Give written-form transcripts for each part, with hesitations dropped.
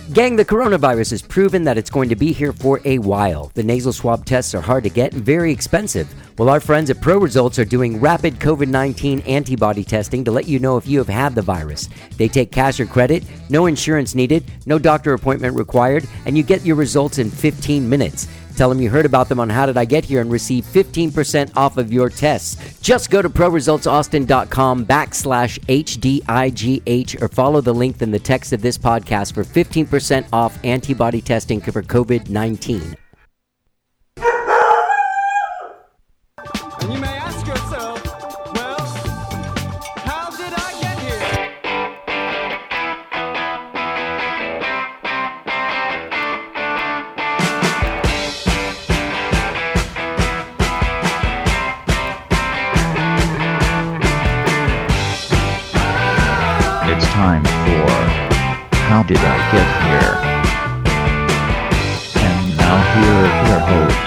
Gang, the coronavirus has proven that it's going to be here for a while. The nasal swab tests are hard to get and very expensive. Well, our friends at ProResults are doing rapid COVID-19 antibody testing to let you know if you have had the virus. They take cash or credit, no insurance needed, no doctor appointment required, and you get your results in 15 minutes. Tell them you heard about them on How Did I Get Here and receive 15% off of your tests. Just go to ProResultsAustin.com/HDIGH or follow the link in the text of this podcast for 15% off antibody testing for COVID-19. And you may ask yourself, well, how did I get here? It's time for How Did I Get Here? And now here is your host,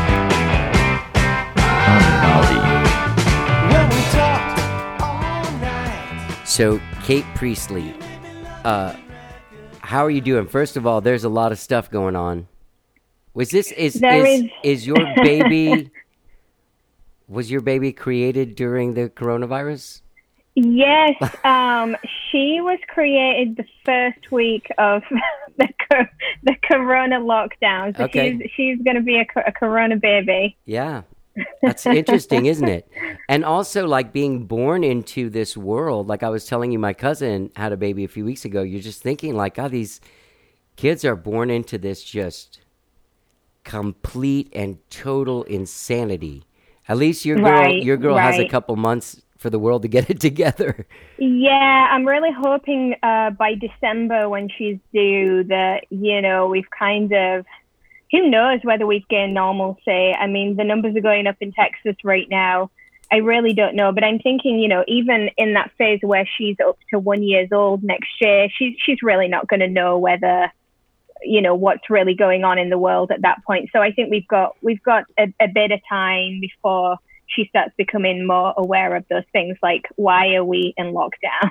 When we talked all night. So, Kate Priestley, how are you doing? First of all, there's a lot of stuff going on. Is your baby was your baby created during the coronavirus? Yes, she was created the first week of the corona lockdown. So Okay. she's going to be a corona baby. Yeah. That's interesting, isn't it? And also, like, being born into this world, like I was telling you, my cousin had a baby a few weeks ago. You're just thinking, like, oh, these kids are born into this just complete and total insanity. At least your girl has a Right. couple months for the world to get it together. Yeah, I'm really hoping by December when she's due that, we've kind of, who knows whether we've gained normalcy. I mean, the numbers are going up in Texas right now. I really don't know, but I'm thinking, even in that phase where she's up to 1 year old next year, she's really not going to know whether, what's really going on in the world at that point. So I think we've got a bit of time before she starts becoming more aware of those things, like why are we in lockdown,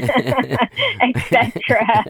etc.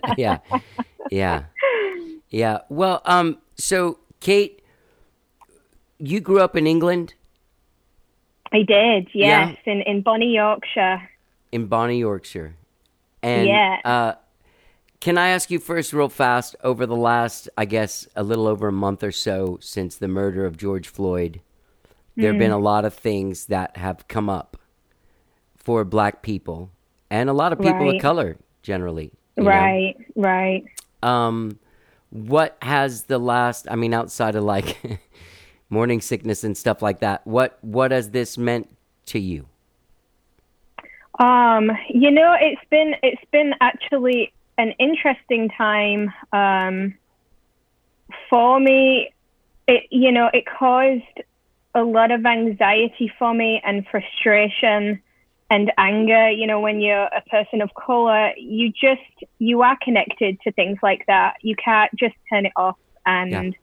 Yeah. Well, so Kate, you grew up in England? I did, yes, in Bonnie, Yorkshire. In Bonnie, Yorkshire. And can I ask you first real fast, over the last, I guess, a little over a month or so since the murder of George Floyd, there have been a lot of things that have come up for Black people and a lot of people of color generally. you know? Right. What has the last, I mean, outside of like morning sickness and stuff like that, what has this meant to you? It's been actually an interesting time for me. It caused a lot of anxiety for me and frustration and anger. When you're a person of color, you are connected to things like that. You can't just turn it off. And,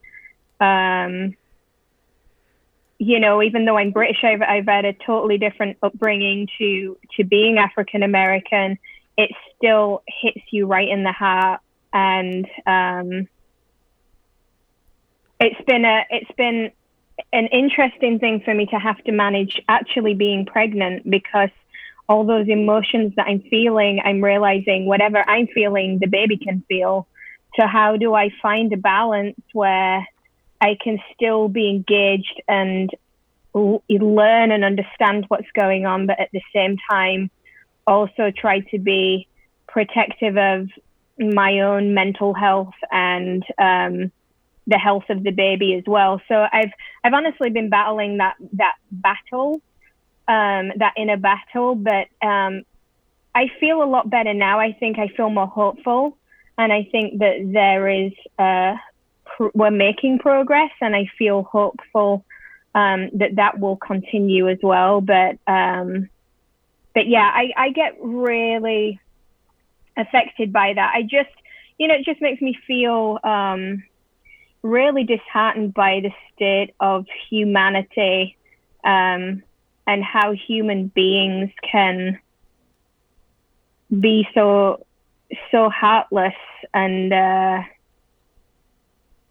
even though I'm British, I've had a totally different upbringing to being African American. It still hits you right in the heart. And it's been an interesting thing for me to have to manage actually being pregnant, because all those emotions that I'm feeling, I'm realizing whatever I'm feeling, the baby can feel. So how do I find a balance where I can still be engaged and learn and understand what's going on, but at the same time also try to be protective of my own mental health and the health of the baby as well. So I've honestly been battling that battle, that inner battle, but I feel a lot better now. I think I feel more hopeful, and I think that there is we're making progress, and I feel hopeful that will continue as well. But yeah, I get really affected by that. I just, it just makes me feel really disheartened by the state of humanity, and how human beings can be so heartless and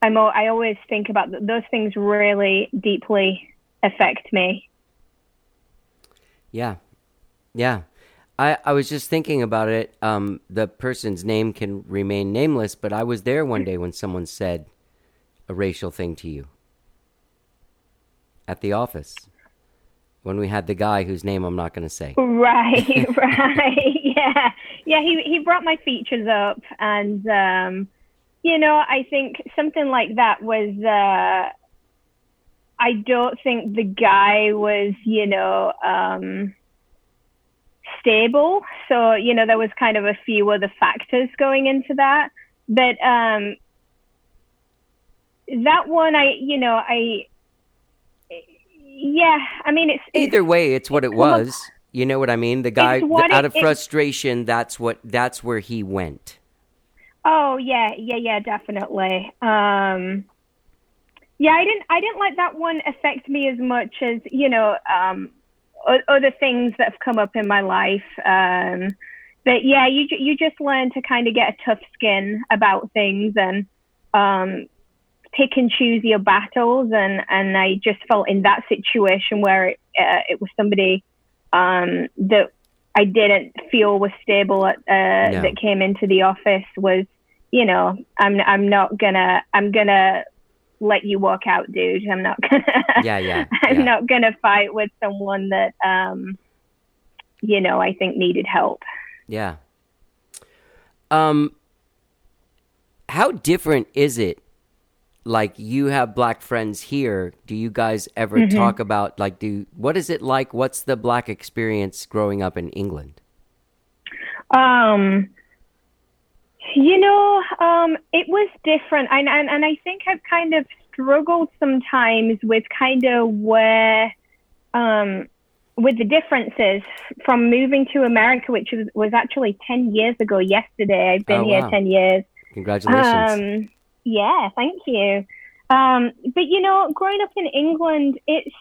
I always think about those things really deeply affect me. Yeah. Yeah. I was just thinking about it. The person's name can remain nameless, but I was there one day when someone said a racial thing to you at the office when we had the guy whose name I'm not going to say. Right, right. Yeah. He brought my features up, and I think something like that was. I don't think the guy was, stable. So, there was kind of a few other factors going into that. But that one, I mean, it's either way, it's what it was. You know what I mean? The guy, out of frustration, that's where he went. Oh, yeah, definitely. Yeah, I didn't let that one affect me as much as, other things that have come up in my life. But yeah, you just learn to kind of get a tough skin about things and pick and choose your battles. And I just felt in that situation where it was somebody that I didn't feel was stable that came into the office was, I'm gonna let you walk out, dude. I'm not gonna. I'm not gonna fight with someone that I think needed help. Yeah. How different is it? Like, you have black friends here. Do you guys ever talk about what is it like? What's the black experience growing up in England? It was different. And I think I've kind of struggled sometimes with kind of where, with the differences from moving to America, which was actually 10 years ago yesterday. I've been here 10 years. Congratulations. Yeah, thank you. But, growing up in England, it's,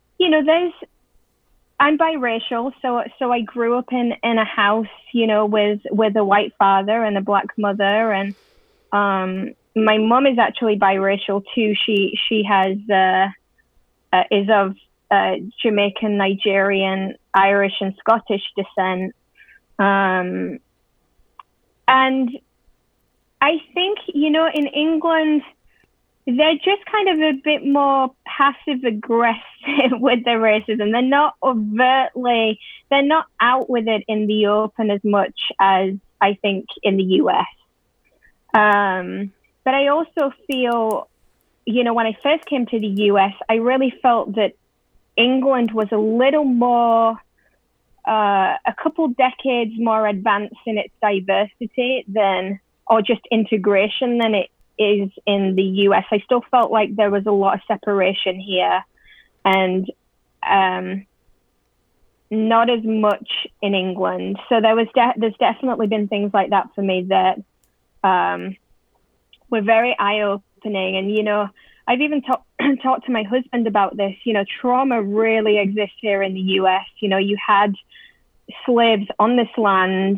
I'm biracial, so I grew up in a house, with a white father and a black mother, and my mom is actually biracial too. She has is of Jamaican, Nigerian, Irish, and Scottish descent, and I think in England, they're just kind of a bit more passive aggressive with their racism. They're not out with it in the open as much as I think in the US. But I also feel, when I first came to the US, I really felt that England was a little more, a couple decades more advanced in its diversity or just integration than it is in the US. I still felt like there was a lot of separation here, and not as much in England. So there's definitely been things like that for me that were very eye-opening. And I've even talked to my husband about this. Trauma really exists here in the US. You had slaves on this land.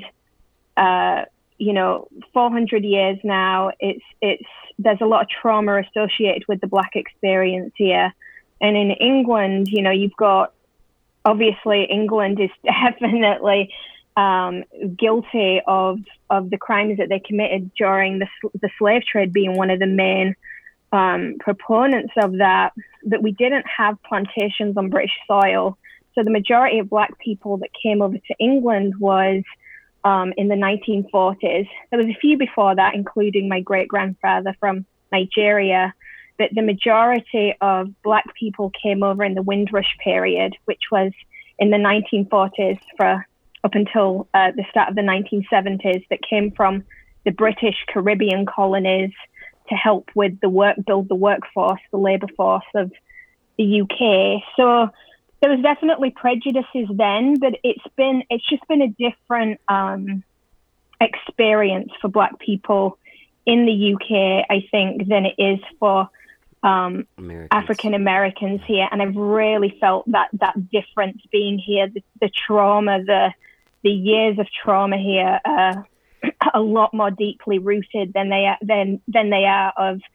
400 years now. There's a lot of trauma associated with the black experience here. And in England, you've got, obviously England is definitely guilty of the crimes that they committed during the slave trade, being one of the main proponents of that. But we didn't have plantations on British soil. So the majority of black people that came over to England was in the 1940s. There was a few before that, including my great-grandfather from Nigeria, but the majority of black people came over in the Windrush period, which was in the 1940s up until the start of the 1970s, that came from the British Caribbean colonies to help with build the workforce, the labour force of the UK. So there was definitely prejudices then, but it's just been a different experience for black people in the UK, I think, than it is for African Americans here. And I've really felt that difference being here, the trauma, the years of trauma here are a lot more deeply rooted than they are of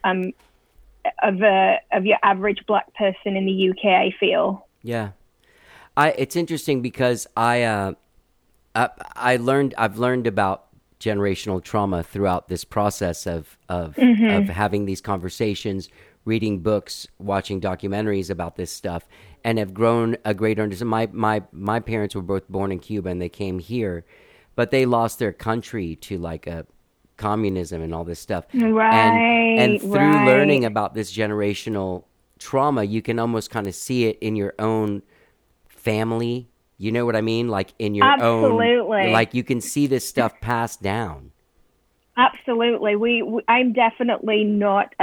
of your average Black person in the UK, I feel. Yeah. It's interesting because I've learned about generational trauma throughout this process of having these conversations, reading books, watching documentaries about this stuff, and have grown a greater understanding. My parents were both born in Cuba and they came here, but they lost their country to like a communism and all this stuff. Right. And through learning about this generational trauma, you can almost kind of see it in your own family. You know what I mean? Like in your Absolutely. own, like you can see this stuff passed down. Absolutely. I'm definitely not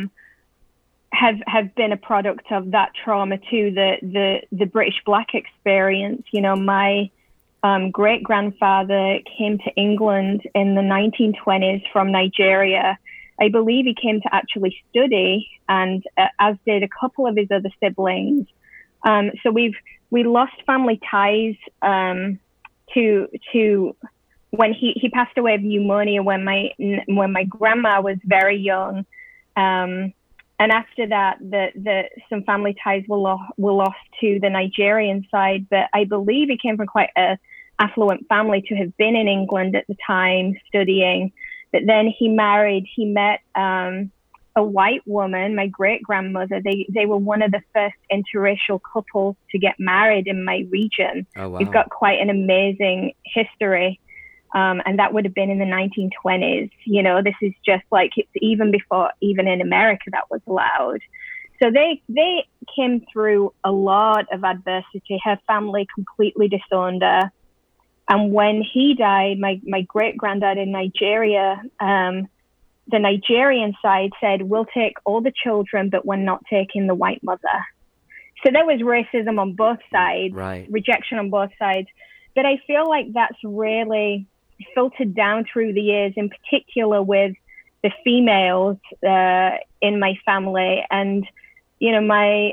have been a product of that trauma too. The British Black experience. You know, my great grandfather came to England in the 1920s from Nigeria. I believe he came to actually study, and as did a couple of his other siblings. So we lost family ties to when he passed away of pneumonia when my grandma was very young, and after that some family ties were lost to the Nigerian side. But I believe he came from quite a affluent family to have been in England at the time studying. But then he met a white woman, my great grandmother. They were one of the first interracial couples to get married in my region. Oh, wow. We've got quite an amazing history. And that would have been in the 1920s. You know, this is just like, it's even before, even in America, that was allowed. So they came through a lot of adversity. Her family completely disowned her. And when he died, my great granddad in Nigeria, the Nigerian side said, we'll take all the children, but we're not taking the white mother. So there was racism on both sides, right. Rejection on both sides. But I feel like that's really filtered down through the years, in particular with the females in my family. And, you know, my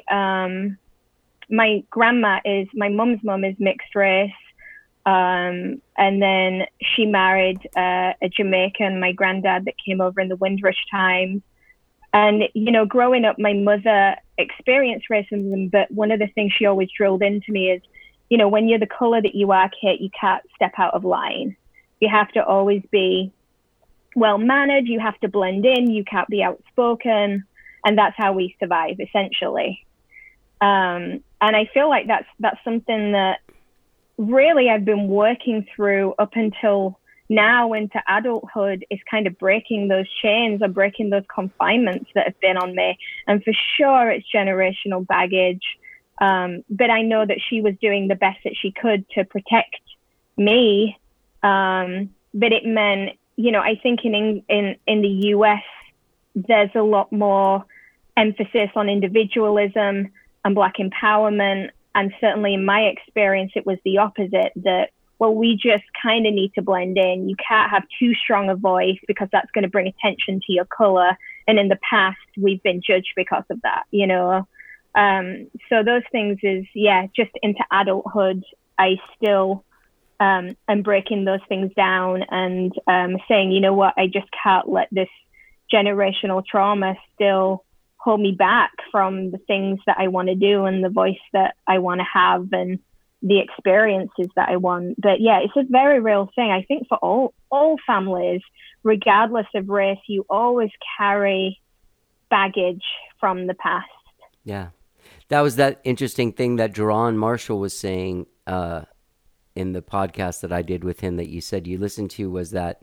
mum's mum is mixed race. And then she married a Jamaican, my granddad, that came over in the Windrush times. And, you know, growing up, my mother experienced racism, but one of the things she always drilled into me is, you know, when you're the color that you are, Kate, you can't step out of line. You have to always be well-mannered. You have to blend in. You can't be outspoken. And that's how we survive, essentially. And I feel like that's something that really I've been working through up until now into adulthood, is kind of breaking those chains or breaking those confinements that have been on me. And for sure, it's generational baggage. But I know that she was doing the best that she could to protect me. But it meant, you know, I think in the US, there's a lot more emphasis on individualism and Black empowerment. And certainly in my experience, it was the opposite, that, well, we just kind of need to blend in. You can't have too strong a voice because that's going to bring attention to your color. And in the past, we've been judged because of that, you know. So those things is, just into adulthood, I still am breaking those things down and saying, you know what, I just can't let this generational trauma still hold me back from the things that I want to do and the voice that I want to have and the experiences that I want. But yeah, it's a very real thing. I think for all families, regardless of race, you always carry baggage from the past. Yeah. That was that interesting thing that Jerron Marshall was saying in the podcast that I did with him that you said you listened to, was that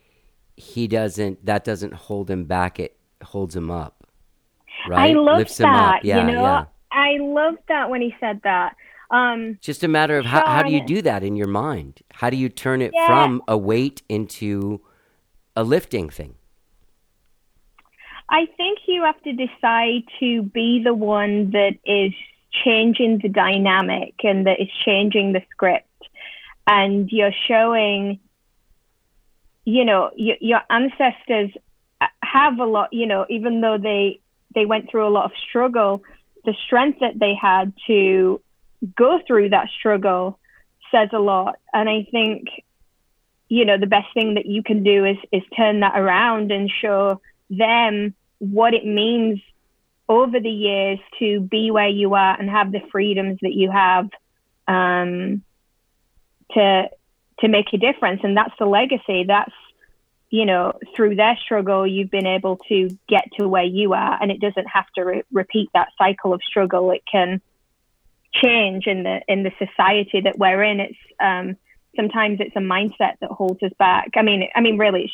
that doesn't hold him back, it holds him up. Right? I love Lifts that. him up. Yeah, you know, yeah. I love that when he said that. Just a matter of how do you do that in your mind? How do you turn it from a weight into a lifting thing? I think you have to decide to be the one that is changing the dynamic and that is changing the script. And you're showing, you know, your ancestors have a lot, you know, even though they went through a lot of struggle, the strength that they had to go through that struggle says a lot. And I think, you know, the best thing that you can do is turn that around and show them what it means over the years to be where you are and have the freedoms that you have, to make a difference. And that's the legacy. That's, through their struggle, you've been able to get to where you are, and it doesn't have to repeat that cycle of struggle. It can change in the society that we're in. It's sometimes it's a mindset that holds us back. I mean, really,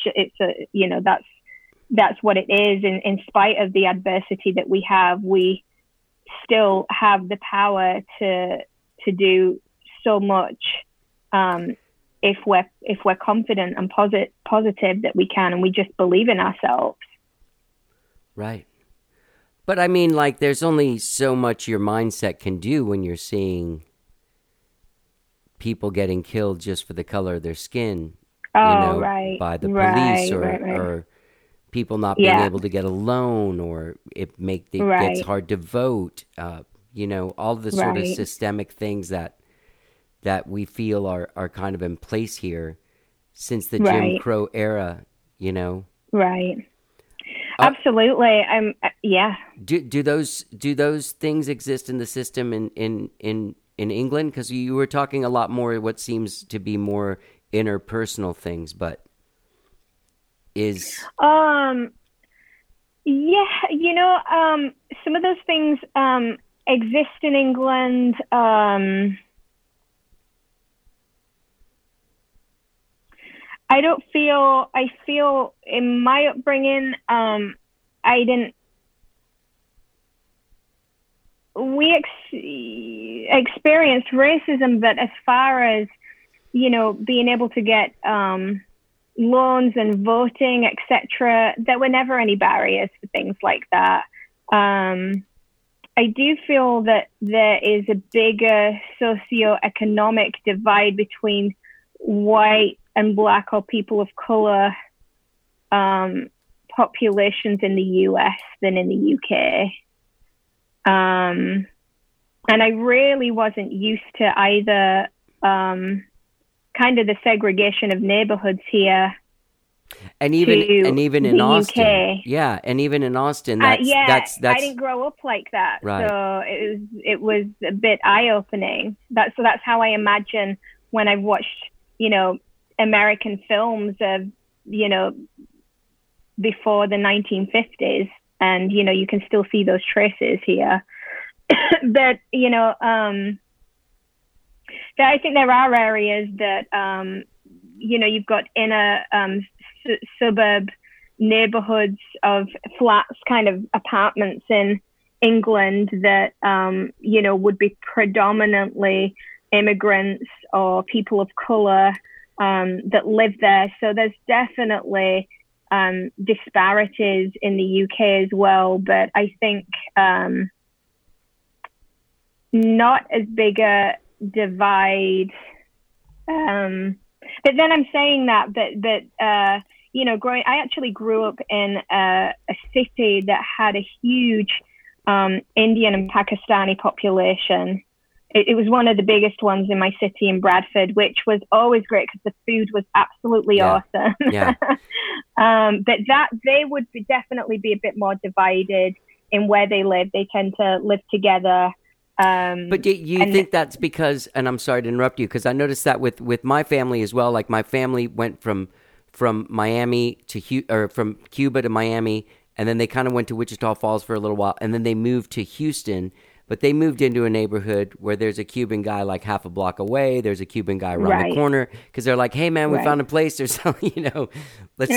that's what it is. And in spite of the adversity that we have, we still have the power to do so much. If we're confident and positive that we can, and we just believe in ourselves. Right. But I mean, like, there's only so much your mindset can do when you're seeing people getting killed just for the color of their skin, right. by the police, right. or people not being able to get a loan, or it gets hard to vote. All the sort of systemic things that we feel are kind of in place here since the Jim Crow era, Right. Absolutely. Do those things exist in the system in England? Because you were talking a lot more what seems to be more interpersonal things, but is some of those things exist in England. I feel in my upbringing, we experienced racism, but as far as, being able to get loans and voting, etc., there were never any barriers for things like that. I do feel that there is a bigger socioeconomic divide between white and Black or people of color populations in the US than in the UK. And I really wasn't used to either kind of the segregation of neighborhoods here. And even in Austin. UK. Yeah, and even in Austin, that's I didn't grow up like that. Right. So it was a bit eye-opening. That's how I imagine when I've watched, American films of, before the 1950s, and, you can still see those traces here. But, I think there are areas that, you've got inner suburb neighborhoods of flats, kind of apartments in England that, would be predominantly immigrants or people of color that live there. So there's definitely disparities in the UK as well, but I think not as big a divide. But then I'm saying that I actually grew up in a city that had a huge Indian and Pakistani population. It was one of the biggest ones in my city in Bradford, which was always great because the food was absolutely awesome. Yeah. But they would definitely be a bit more divided in where they live. They tend to live together. But do you think that's because, and I'm sorry to interrupt you, because I noticed that with my family as well. Like, my family went from Miami to from Cuba to Miami, and then they kind of went to Wichita Falls for a little while, and then they moved to Houston. But they moved into a neighborhood where there's a Cuban guy like half a block away. There's a Cuban guy around the corner, because they're like, "Hey man, we found a place or something. Let's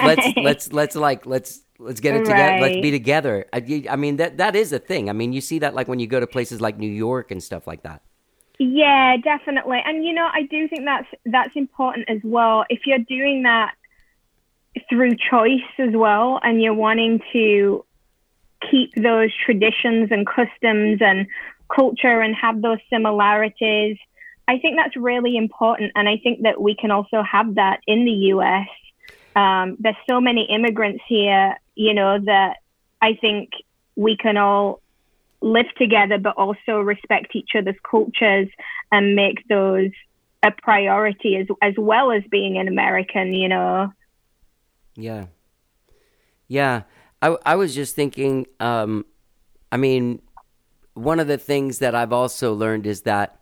get it together. Let's be together." I mean that is a thing. I mean, you see that like when you go to places like New York and stuff like that. Yeah, definitely. And I do think that's important as well. If you're doing that through choice as well, and you're wanting to keep those traditions and customs and culture and have those similarities, I think that's really important. And I think that we can also have that in the US. There's so many immigrants here, that I think we can all live together, but also respect each other's cultures and make those a priority as well as being an American, Yeah. Yeah. I was just thinking, I mean, one of the things that I've also learned is that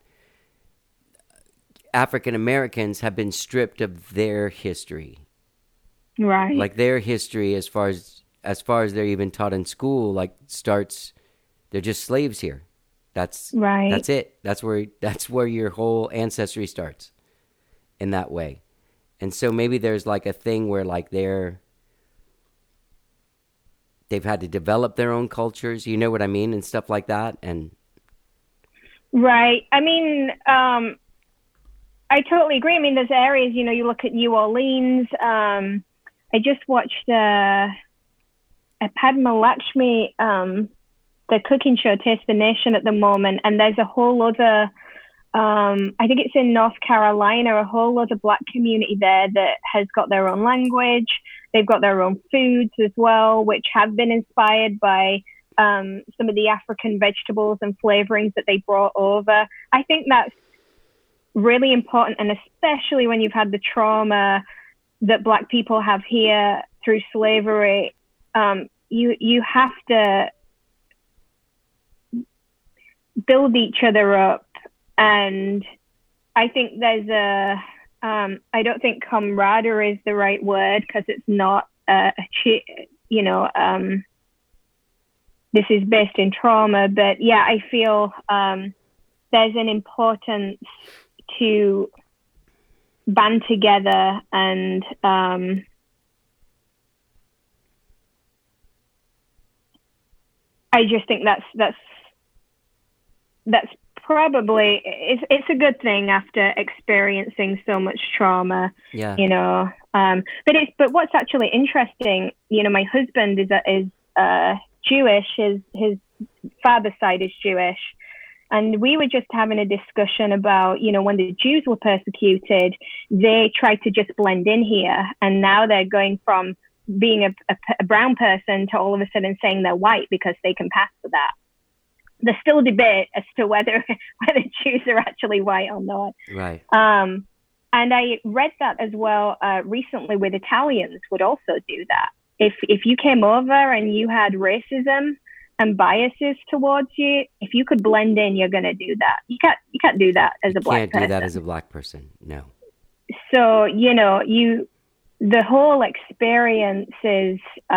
African Americans have been stripped of their history. Right. Like their history, as far as they're even taught in school, like starts, they're just slaves here. That's right. That's it. That's where your whole ancestry starts, in that way. And so maybe there's like a thing where like they've had to develop their own cultures, you know what I mean, and stuff like that. And right. I mean, I totally agree. I mean, there's areas, you know, you look at New Orleans. I just watched a Padma Lakshmi, the cooking show Taste the Nation at the moment, and there's a whole other, I think it's in North Carolina, a whole other Black community there that has got their own language. They've got their own foods as well, which have been inspired by some of the African vegetables and flavorings that they brought over. I think that's really important, and especially when you've had the trauma that Black people have here through slavery, you have to build each other up. And I think there's I don't think camaraderie is the right word, because it's not this is based in trauma, but yeah, I feel there's an importance to band together, and I just think that's probably it's a good thing after experiencing so much trauma. Yeah. You know, but what's actually interesting, you know, my husband is Jewish. His father's side is Jewish. And we were just having a discussion about, you know, when the Jews were persecuted, they tried to just blend in here. And now they're going from being a brown person to all of a sudden saying they're white because they can pass for that. There's still a debate as to whether Jews are actually white or not. Right. And I read that as well recently with Italians would also do that. If you came over and you had racism and biases towards you, if you could blend in, you're going to do that. You can't do that as a Black person. Can't do that as a Black person, no. So, you know, the whole experience is,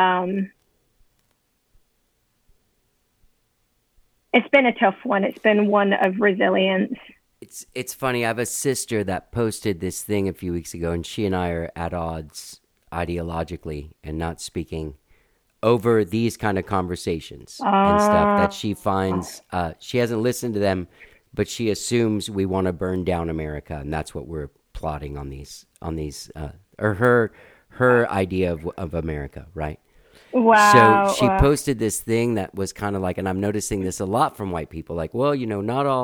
it's been a tough one. It's been one of resilience. It's funny. I have a sister that posted this thing a few weeks ago, and she and I are at odds ideologically and not speaking over these kind of conversations and stuff that she finds. She hasn't listened to them, but she assumes we want to burn down America, and that's what we're plotting on these, or her idea of America, right? Wow. So she posted this thing that was kind of like, and I'm noticing this a lot from white people, like, well, you know,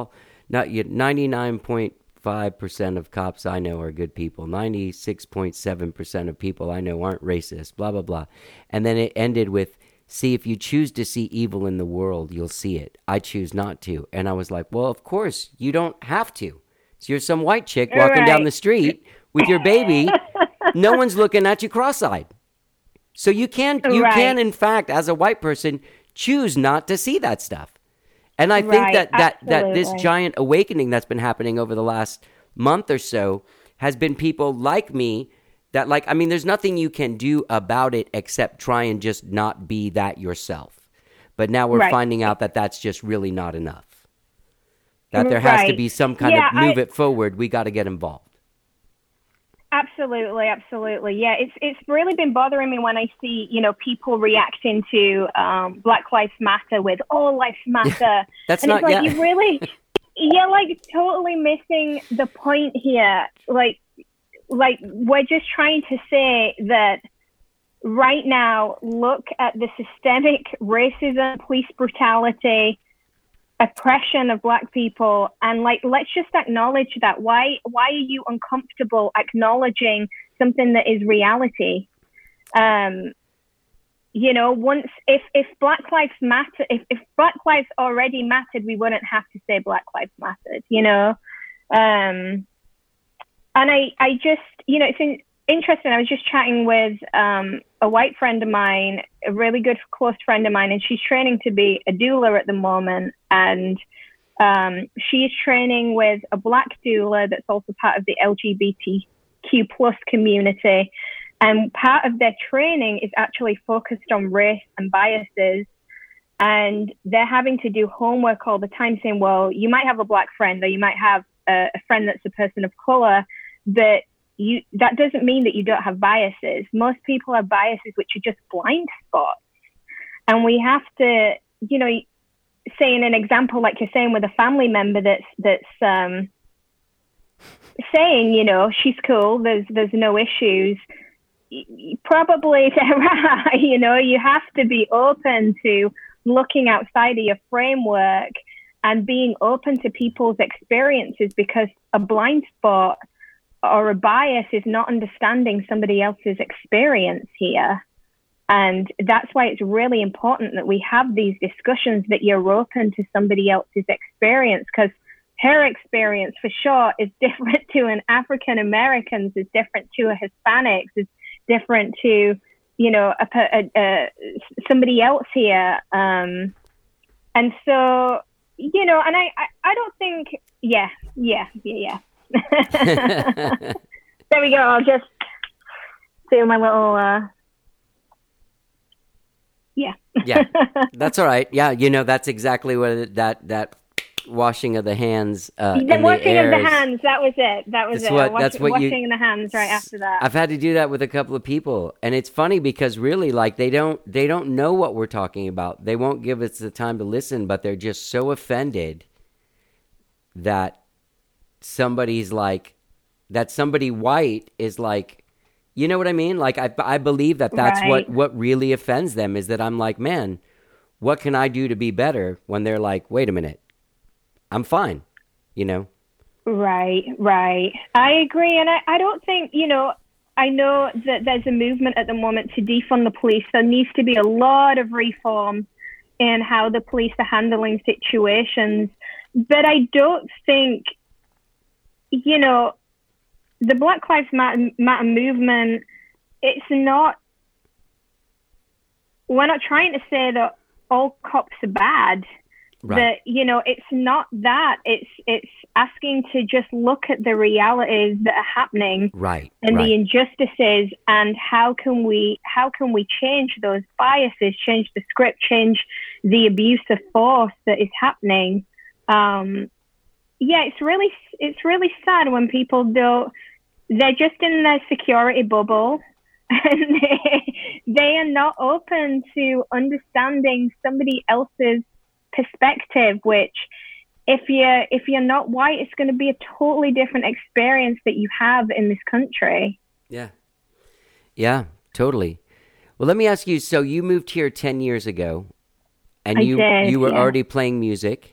99.5% of cops I know are good people. 96.7% of people I know aren't racist, blah, blah, blah. And then it ended with, see, if you choose to see evil in the world, you'll see it. I choose not to. And I was like, well, of course, you don't have to. So you're some white chick walking down the street with your baby. No one's looking at you cross-eyed. So you can, in fact, as a white person, choose not to see that stuff. And I think that this giant awakening that's been happening over the last month or so has been people like me that, like, I mean, there's nothing you can do about it except try and just not be that yourself. But now we're finding out that that's just really not enough. That there has to be some kind of move it forward. We got to get involved. Absolutely. Yeah, it's really been bothering me when I see, you know, people reacting to Black Lives Matter with all lives matter. That's and not it's like, yet. you really, you're like totally missing the point here. Like we're just trying to say that right now, look at the systemic racism, police brutality, oppression of Black people, and like, let's just acknowledge that. Why are you uncomfortable acknowledging something that is reality? You know, once if Black Lives Matter, if Black lives already mattered, we wouldn't have to say Black Lives Mattered, you know. And I just, you know, interesting. I was just chatting with a white friend of mine, a really good close friend of mine, and she's training to be a doula at the moment. And she's training with a black doula that's also part of the LGBTQ plus community. And part of their training is actually focused on race and biases. And they're having to do homework all the time saying, well, you might have a black friend or you might have a friend that's a person of color, but that doesn't mean that you don't have biases. Most people have biases which are just blind spots. And we have to, say in an example, like you're saying with a family member that's saying, she's cool, there's no issues. Probably, you have to be open to looking outside of your framework and being open to people's experiences, because a blind spot or a bias is not understanding somebody else's experience here. And that's why it's really important that we have these discussions, that you're open to somebody else's experience, because her experience for sure is different to an African American's, is different to a Hispanic's, is different to, somebody else here. And so, and I don't think, yeah. There we go. I'll just do my little, yeah. Yeah, that's all right. Yeah, that's exactly what that washing of the hands. The washing of the hands. That was it. Washing the hands right after that. I've had to do that with a couple of people, and it's funny because really, like, they don't know what we're talking about. They won't give us the time to listen, but they're just so offended that somebody white is like, you know what I mean? Like, I believe that's right. what really offends them, is that I'm like, man, what can I do to be better, when they're like, wait a minute, I'm fine, Right. I agree. And I don't think, I know that there's a movement at the moment to defund the police. There needs to be a lot of reform in how the police are handling situations. But I don't think, the Black Lives Matter movement, we're not trying to say that all cops are bad. Right. That, it's not that. It's asking to just look at the realities that are happening, right, and right. the injustices, and how can we change those biases, change the script, change the abuse of force that is happening. It's really sad when people they're just in their security bubble, and they are not open to understanding somebody else's perspective, which if you're not white, it's going to be a totally different experience that you have in this country. Yeah, totally. Well, let me ask you, so you moved here 10 years ago, and you were already playing music?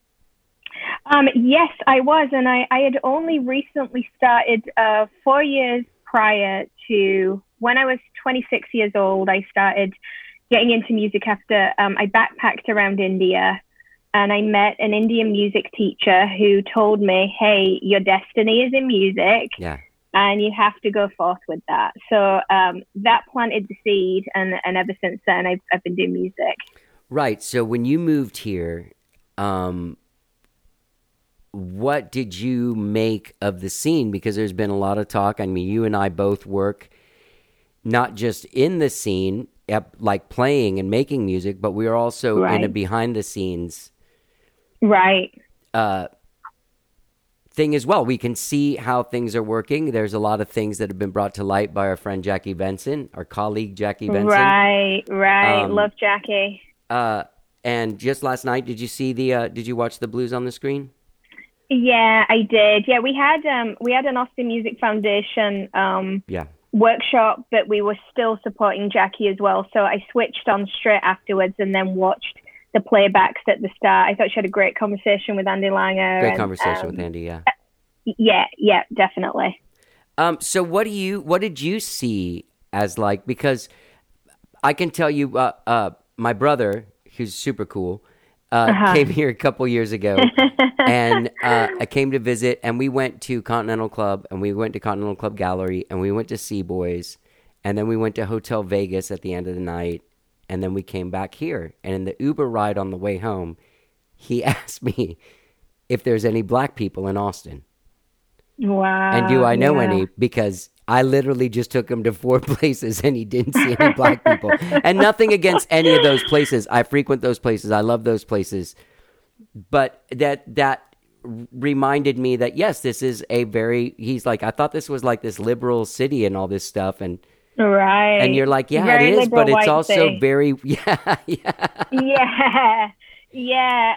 Yes, I was, and I had only recently started 4 years prior to when I was 26 years old. I started getting into music after I backpacked around India, and I met an Indian music teacher who told me, hey, your destiny is in music, and you have to go forth with that. So that planted the seed, and ever since then, I've been doing music. Right. So when you moved here, what did you make of the scene? Because there's been a lot of talk. I mean, you and I both work not just in the scene, like playing and making music, but we are also in a behind the scenes thing as well. We can see how things are working. There's a lot of things that have been brought to light by our friend Jackie Benson, our colleague Jackie Benson. Right. Love Jackie. And just last night, did you watch the Blues on the Screen? Yeah, I did. Yeah, we had an Austin Music Foundation workshop, but we were still supporting Jackie as well. So I switched on straight afterwards and then watched the playbacks at the start. I thought she had a great conversation with Andy Langer. Great conversation with Andy, yeah. Yeah, definitely. So what did you see as, like, because I can tell you, my brother, who's super cool, came here a couple years ago, and I came to visit, and we went to Continental Club, and we went to Continental Club Gallery, and we went to Sea Boys, and then we went to Hotel Vegas at the end of the night, and then we came back here. And in the Uber ride on the way home, he asked me if there's any black people in Austin. Wow. And do I know any? Because I literally just took him to 4 places and he didn't see any black people. And nothing against any of those places. I frequent those places. I love those places. But that reminded me that, yes, this is he's like, I thought this was like this liberal city and all this stuff. And right. And you're like, yeah, very it is, but it's also city. very, Yeah.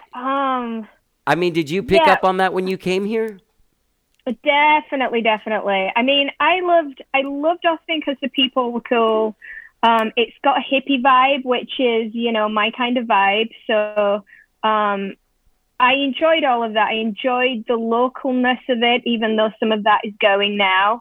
I mean, did you pick up on that when you came here? Definitely. I mean, I loved Austin because the people were cool. It's got a hippie vibe, which is, my kind of vibe. So I enjoyed all of that. I enjoyed the localness of it, even though some of that is going now.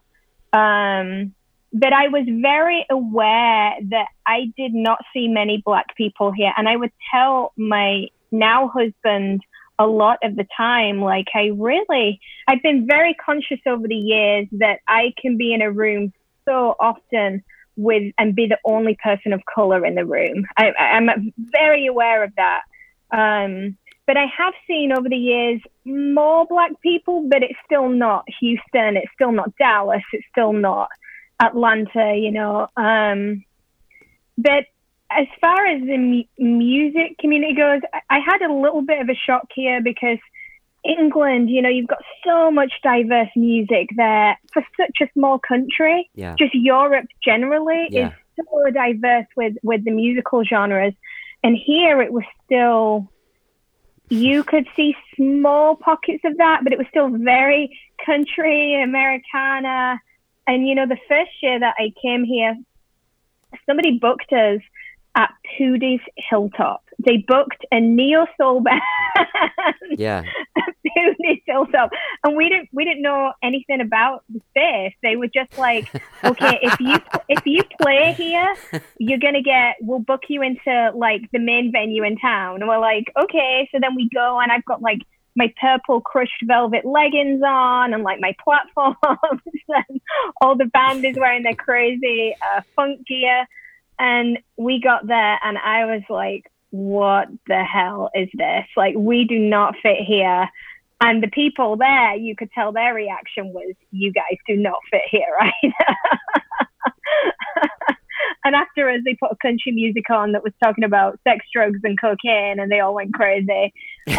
But I was very aware that I did not see many black people here. And I would tell my now husband a lot of the time, like, I've been very conscious over the years that I can be in a room so often and be the only person of color in the room. I'm very aware of that. But I have seen over the years more black people, but it's still not Houston. It's still not Dallas. It's still not Atlanta, But as far as the music community goes, I had a little bit of a shock here because England, you've got so much diverse music there for such a small country. Yeah. Just Europe generally is so diverse with the musical genres. And here it was still, you could see small pockets of that, but it was still very country, Americana. And, the first year that I came here, somebody booked us at Poodie's Hilltop. They booked a neo soul band. Yeah. At Poodie's Hilltop, and we didn't know anything about the space. They were just like, okay, if you play here, we'll book you into like the main venue in town. And we're like, okay. So then we go, and I've got like my purple crushed velvet leggings on and like my platforms, and all the band is wearing their crazy funk gear. And we got there, and I was like, what the hell is this? Like, we do not fit here. And the people there, you could tell their reaction was, you guys do not fit here, right? And after us, they put a country music on that was talking about sex, drugs, and cocaine, and they all went crazy. So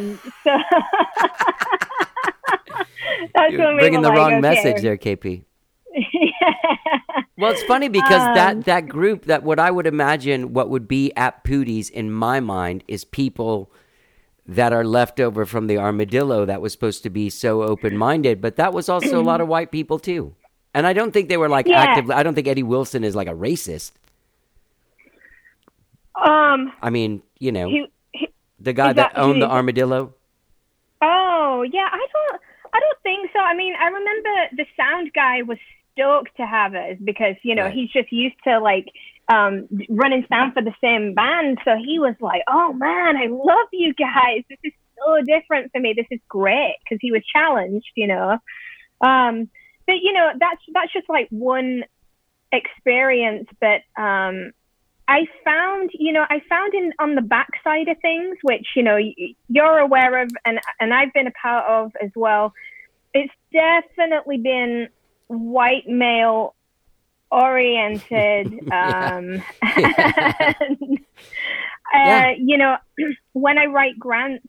that's You're when we bringing were the like, wrong okay. message there, KP. Well, it's funny because that group, that what I would imagine what would be at Poodie's in my mind is people that are left over from the Armadillo that was supposed to be so open-minded, but that was also a lot of white people too. And I don't think they were like actively, I don't think Eddie Wilson is like a racist. I mean, the guy that owned the Armadillo. Oh, yeah, I don't think so. I mean, I remember the sound guy was stoked to have us because, Right. he's just used to like running sound for the same band. So he was like, oh man, I love you guys. This is so different for me. This is great, because he was challenged, But, that's just like one experience. But I found on the backside of things, which, you're aware of and I've been a part of as well, it's definitely been white male oriented. When I write grants,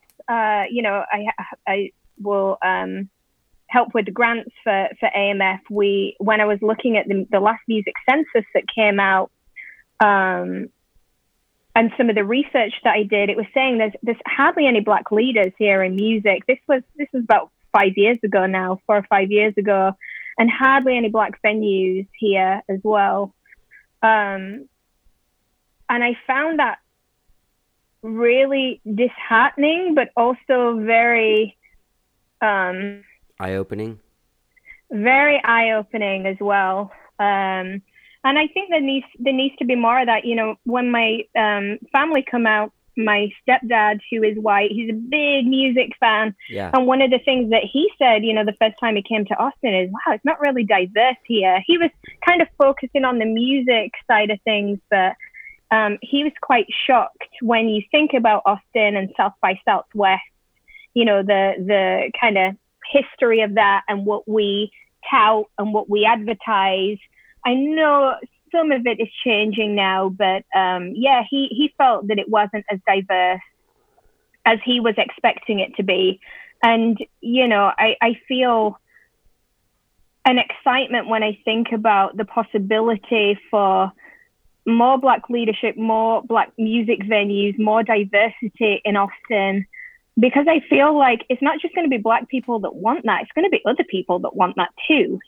I will help with the grants for AMF. When I was looking at the last music census that came out, and some of the research that I did, it was saying there's hardly any black leaders here in music. This was about 5 years ago now, 4 or 5 years ago, and hardly any black venues here as well. And I found that really disheartening, but also very eye-opening. Very eye-opening as well. And I think there needs to be more of that. When my family come out, my stepdad, who is white. He's a big music fan. Yeah. And one of the things that he said, the first time he came to Austin is, wow, it's not really diverse here. He was kind of focusing on the music side of things, but he was quite shocked when you think about Austin and South by Southwest, the kind of history of that and what we tout and what we advertise. I know some of it is changing now, but he felt that it wasn't as diverse as he was expecting it to be. And, I feel an excitement when I think about the possibility for more Black leadership, more Black music venues, more diversity in Austin, because I feel like it's not just going to be Black people that want that. It's going to be other people that want that too.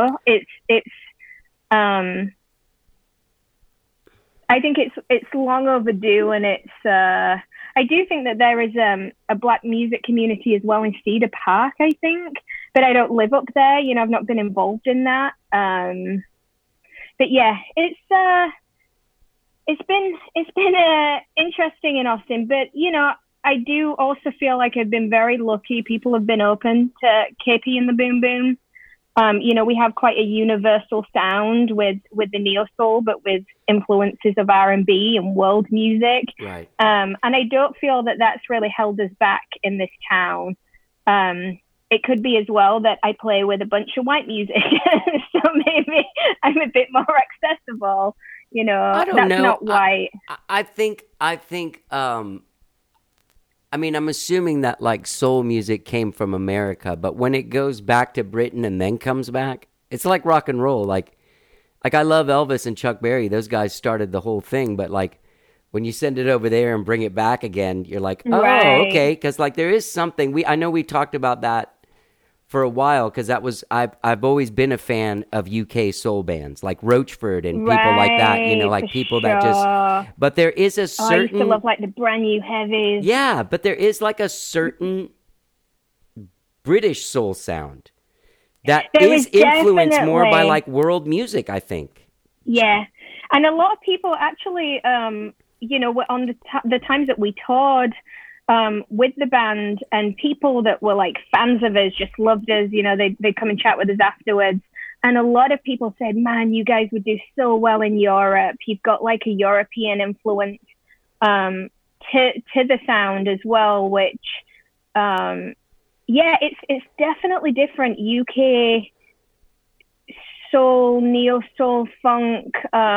I think it's long overdue, and I do think that there is a Black music community as well in Cedar Park, I think, but I don't live up there. I've not been involved in that. But yeah, it's been interesting in Austin, but I do also feel like I've been very lucky. People have been open to KP and the Boom Boom. We have quite a universal sound with the neo soul, but with influences of R&B and world music. Right. And I don't feel that that's really held us back in this town. It could be as well that I play with a bunch of white music, so maybe I'm a bit more accessible. I don't that's know. not white. I think. I'm assuming that like soul music came from America, but when it goes back to Britain and then comes back, it's like rock and roll. Like I love Elvis and Chuck Berry; those guys started the whole thing. But like when you send it over there and bring it back again, you're like, oh, Right. okay, because like there is something. I know we talked about that for a while because I've always been a fan of UK soul bands like Roachford and people like that. Like for people that just. sure. But there is a I used certain. to love like the Brand New Heavies. Yeah, but there is like a certain British soul sound that There is is influenced more by definitely. like world music, I think. Yeah, and a lot of people actually, were on the times that we toured with the band, and people that were like fans of us just loved us. They'd come and chat with us afterwards. And a lot of people said, man, you guys would do so well in Europe. You've got like a European influence to the sound as well, which, it's definitely different. UK soul, neo soul, funk.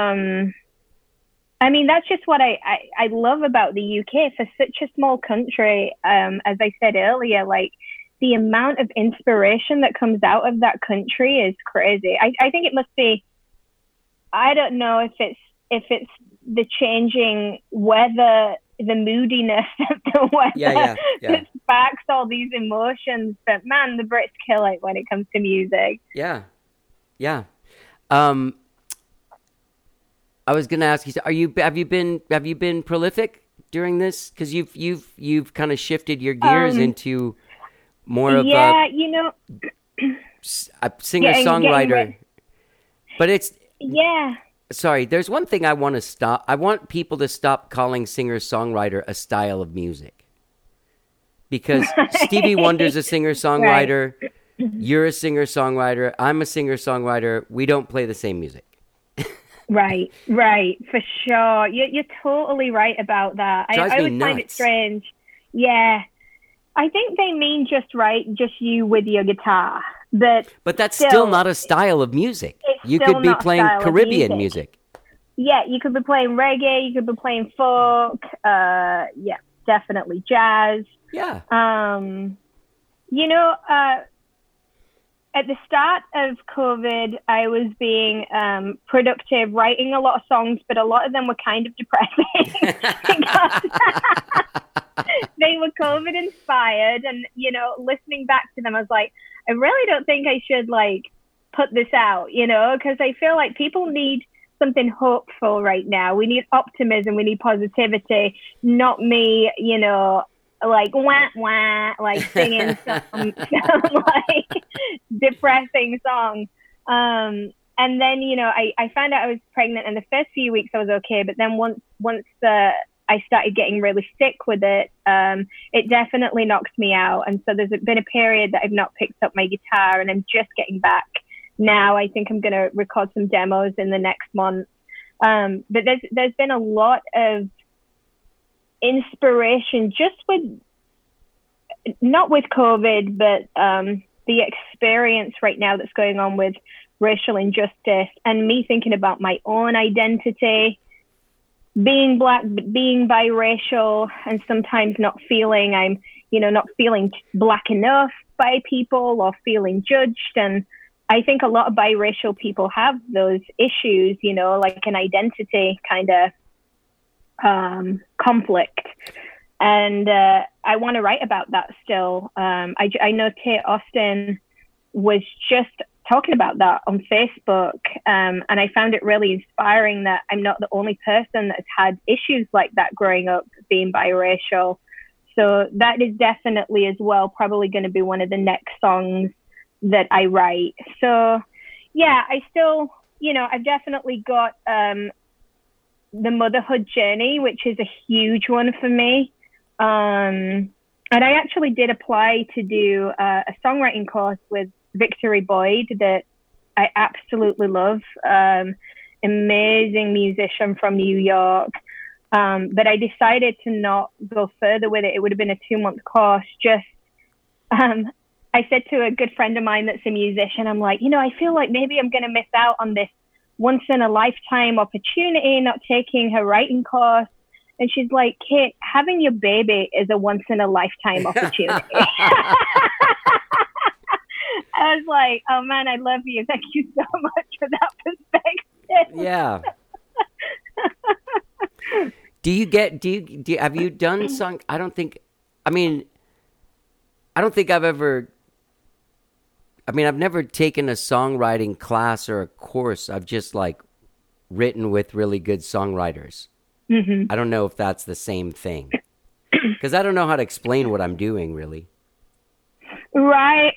That's just what I love about the UK. For such a small country, as I said earlier, like the amount of inspiration that comes out of that country is crazy. I think it must be, I don't know if it's the changing weather, the moodiness of the weather that sparks all these emotions. But man, the Brits kill it when it comes to music. Yeah. I was gonna ask you, have you been prolific during this? Because you've kind of shifted your gears into more of a singer-songwriter. But it's sorry. There's one thing I want to stop. I want people to stop calling singer-songwriter a style of music, because Stevie Wonder's a singer-songwriter. Right. You're a singer-songwriter. I'm a singer-songwriter. We don't play the same music. Right, for sure. You're totally right about that. I always find it strange. Yeah. I think they mean just you with your guitar. But that's still not a style of music. You could be playing Caribbean music. Yeah, you could be playing reggae, you could be playing folk, definitely jazz. Yeah. At the start of COVID, I was being productive, writing a lot of songs, but a lot of them were kind of depressing because they were COVID inspired. And, listening back to them, I was like, I really don't think I should put this out, because I feel like people need something hopeful right now. We need optimism. We need positivity, not me, wah, wah, singing some depressing song. And then, I found out I was pregnant, and the first few weeks I was okay. But then once I started getting really sick with it, it definitely knocked me out. And so there's been a period that I've not picked up my guitar, and I'm just getting back now. I think I'm going to record some demos in the next month. But there's been a lot of inspiration just with, not with COVID, but the experience right now that's going on with racial injustice, and me thinking about my own identity, being Black, being biracial, and sometimes not feeling not feeling Black enough by people, or feeling judged. And I think a lot of biracial people have those issues, like an identity kind of conflict. And I want to write about that still. I know Tate Austin was just talking about that on Facebook, and I found it really inspiring that I'm not the only person that's had issues like that growing up being biracial. So that is definitely as well probably going to be one of the next songs that I write. So yeah, I still, I've definitely got the motherhood journey, which is a huge one for me. And I actually did apply to do a songwriting course with Victory Boyd that I absolutely love. Amazing musician from New York. But I decided to not go further with it. It would have been a 2-month course. I said to a good friend of mine that's a musician, I'm like, I feel like maybe I'm going to miss out on this once in a lifetime opportunity, not taking her writing course. And she's like, Kate, having your baby is a once in a lifetime opportunity. I was like, oh man, I love you. Thank you so much for that perspective. Yeah. Have you done song? I don't think I've never taken a songwriting class or a course. I've just written with really good songwriters. Mm-hmm. I don't know if that's the same thing, because I don't know how to explain what I'm doing really. Right.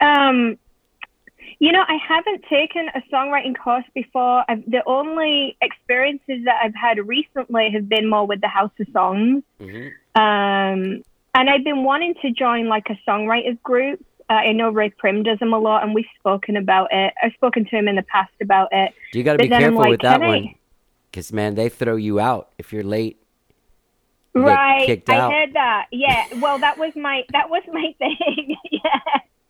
I haven't taken a songwriting course before. The only experiences that I've had recently have been more with the House of Songs. Mm-hmm. And I've been wanting to join a songwriters group. I know Ray Prim does them a lot, and we've spoken about it. I've spoken to him in the past about it. You got to be careful with that one, because man, they throw you out if you're late. Right, kicked out. I heard that. Yeah, well, that was my thing. Yeah.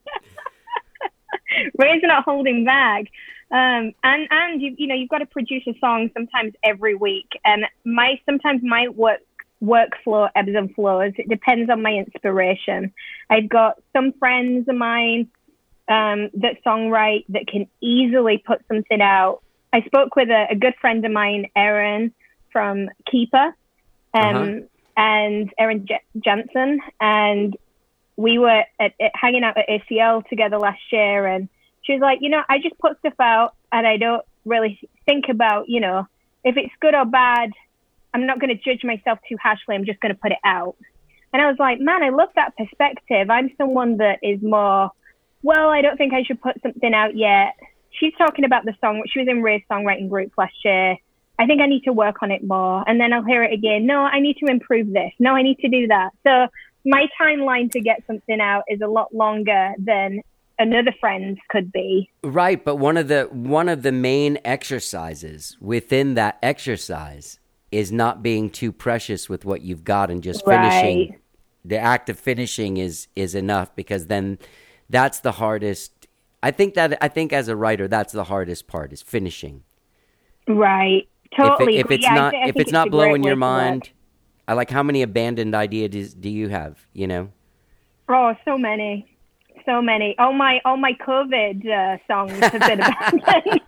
Ray's not holding back. And you've got to produce a song sometimes every week. And sometimes my workflow ebbs and flows. It depends on my inspiration. I've got some friends of mine that songwrite that can easily put something out. I spoke with a good friend of mine, Erin from Keeper, and Erin Jansen, and we were hanging out at ACL together last year, and she was like, I just put stuff out, and I don't really think about, if it's good or bad. I'm not going to judge myself too harshly. I'm just going to put it out. And I was like, man, I love that perspective. I'm someone that is more, well, I don't think I should put something out yet. She's talking about the song. She was in Ray's songwriting group last year. I think I need to work on it more. And then I'll hear it again. No, I need to improve this. No, I need to do that. So my timeline to get something out is a lot longer than another friend's could be. Right. But one of the main exercises within that exercise is not being too precious with what you've got and just finishing. Right. The act of finishing is enough, because then that's the hardest. I think as a writer, that's the hardest part, is finishing. Right. Totally. If it's not blowing your mind, I like, how many abandoned ideas do you have, Oh, so many. All my COVID songs have been abandoned.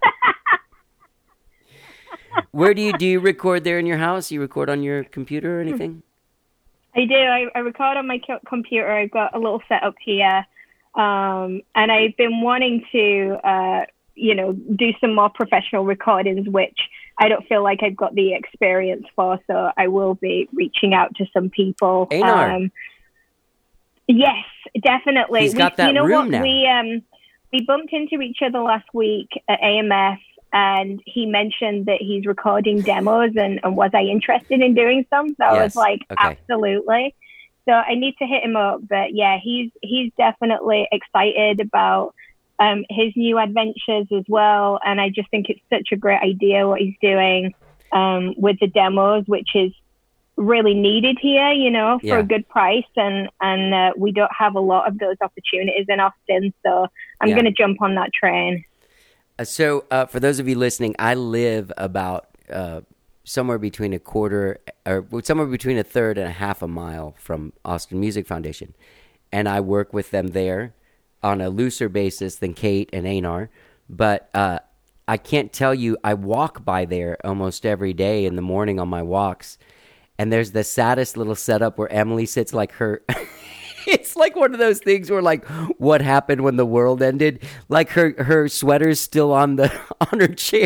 Where do you record there in your house? You record on your computer or anything? I do. I record on my computer. I've got a little setup here. And I've been wanting to, do some more professional recordings, which I don't feel like I've got the experience for. So I will be reaching out to some people. Einar. Yes, definitely. He's got that room now. We bumped into each other last week at AMF. and he mentioned that he's recording demos, and was I interested in doing some? So I was like, absolutely. So I need to hit him up. But yeah, he's definitely excited about his new adventures as well. And I just think it's such a great idea what he's doing with the demos, which is really needed here, for a good price. And we don't have a lot of those opportunities in Austin. So I'm going to jump on that train. So for those of you listening, I live about somewhere between a third and a half a mile from Austin Music Foundation. And I work with them there on a looser basis than Kate and Einar. But I can't tell you, I walk by there almost every day in the morning on my walks. And there's the saddest little setup where Emily sits like her... It's like one of those things where, like, what happened when the world ended? Like her sweater's still on her chair.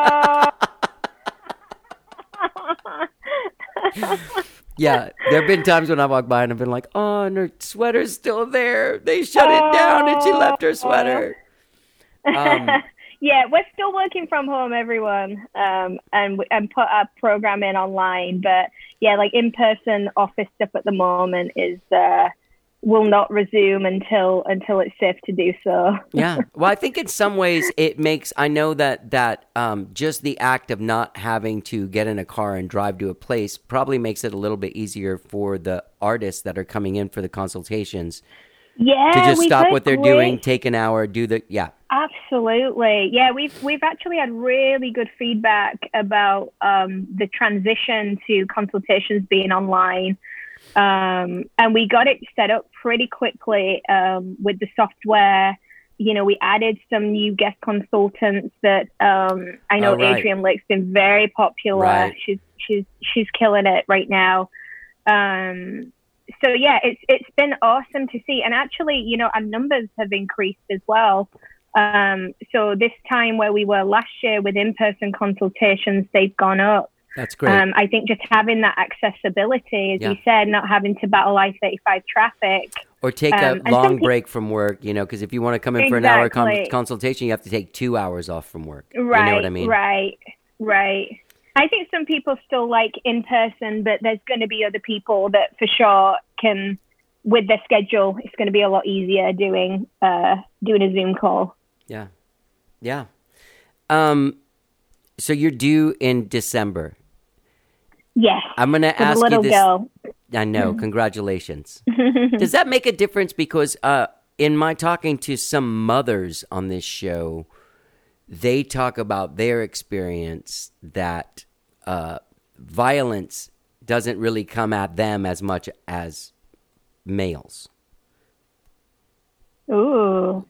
Yeah, there have been times when I walk by and I've been like, oh, and her sweater's still there. They shut it down and she left her sweater. Yeah, we're still working from home, everyone, and put our program in online. But yeah, like in-person office stuff at the moment is will not resume until it's safe to do so. Yeah, well, I think in some ways it makes. I know that just the act of not having to get in a car and drive to a place probably makes it a little bit easier for the artists that are coming in for the consultations. Yeah, to just stop what they're doing, take an hour, do the Absolutely. Yeah, we've actually had really good feedback about the transition to consultations being online. And we got it set up pretty quickly with the software. We added some new guest consultants that I know Adrienne Lake's been very popular. Right. She's killing it right now. So yeah, it's been awesome to see. And actually, our numbers have increased as well. So this time where we were last year with in-person consultations, they've gone up. That's great. I think just having that accessibility, as you said, not having to battle I-35 traffic. Or take a long break from work, because if you want to come in for an hour consultation, you have to take 2 hours off from work. Right, you know what I mean? Right. I think some people still like in-person, but there's going to be other people that for sure can, with their schedule, it's going to be a lot easier doing a Zoom call. Yeah. So you're due in December. Yes. I'm going to ask you this. Girl. I know. Congratulations. Does that make a difference? Because in my talking to some mothers on this show, they talk about their experience that violence doesn't really come at them as much as males. Ooh.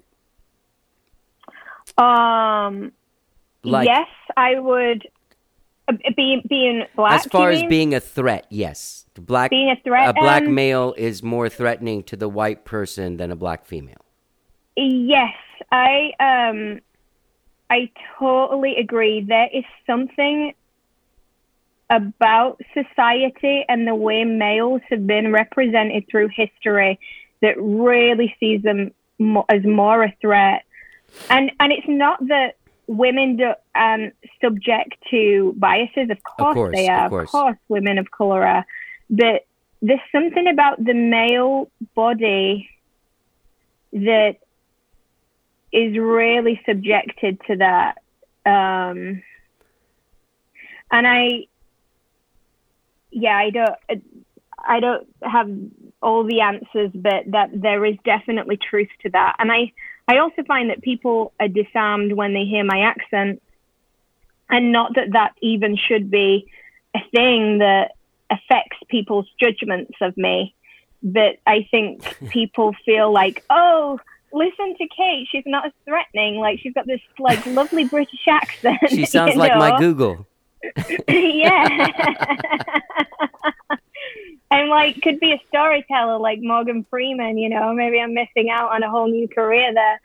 Yes, I would. Being black. As far as being a threat, yes. Being a threat. A black male is more threatening to the white person than a black female. Yes, I totally agree. There is something about society and the way males have been represented through history that really sees them as more a threat. And it's not that women subject to biases. Of course they are. Of course women of color are. But there's something about the male body that is really subjected to that. And I don't have all the answers, but that there is definitely truth to that. And I also find that people are disarmed when they hear my accent, and not that even should be a thing that affects people's judgments of me. But I think people feel like, oh, listen to Kate. She's not as threatening. Like, she's got this lovely British accent. She sounds like my Google. Yeah. And could be a storyteller like Morgan Freeman, maybe I'm missing out on a whole new career there.